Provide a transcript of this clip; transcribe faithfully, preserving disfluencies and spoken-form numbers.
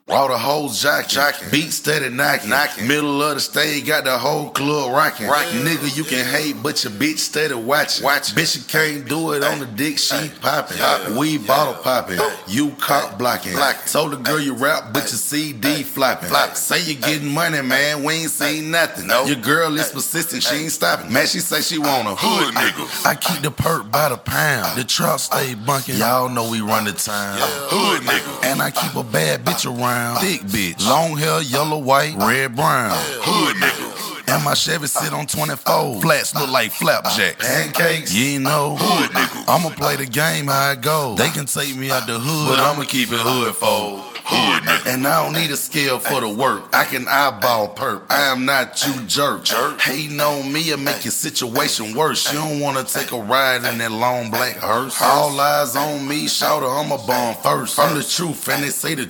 All the hoes jacking, jacking. Beat steady knocking, knocking. Middle of the stage, got the whole club rocking. rocking. Nigga, you can hate, but your bitch steady watching. watching. Bitch, you can't do it on the dick, she popping. Yeah. We yeah. bottle popping, you cop blocking. blocking. Told the girl you rap, but your C D flopping. flopping. Say you getting money, man, we ain't seen nothing. Nope. Your girl is persistent, she ain't stopping. Man, she say she want a hood nigga. I keep the perk by the pound, the truck stay bunking. Y'all know we run the town. Yeah. Hood nigga. And I keep a bad bitch around. Thick bitch, long hair, yellow, white, red, brown. Hood nigga. And my Chevy sit on twenty-four. Flats look like flapjack. Pancakes, you ain't know. Hood nigga. I'ma play the game how it goes. They can take me out the hood, but I'ma keep it hood fold. Hood nigga. And I don't need a skill for the work. I can eyeball perp. I am not you jerk. jerk. Hating on me will make your situation worse. You don't wanna take a ride in that long black hearse. All eyes on me, shout I'm a bomb first. I'm the truth, and they say the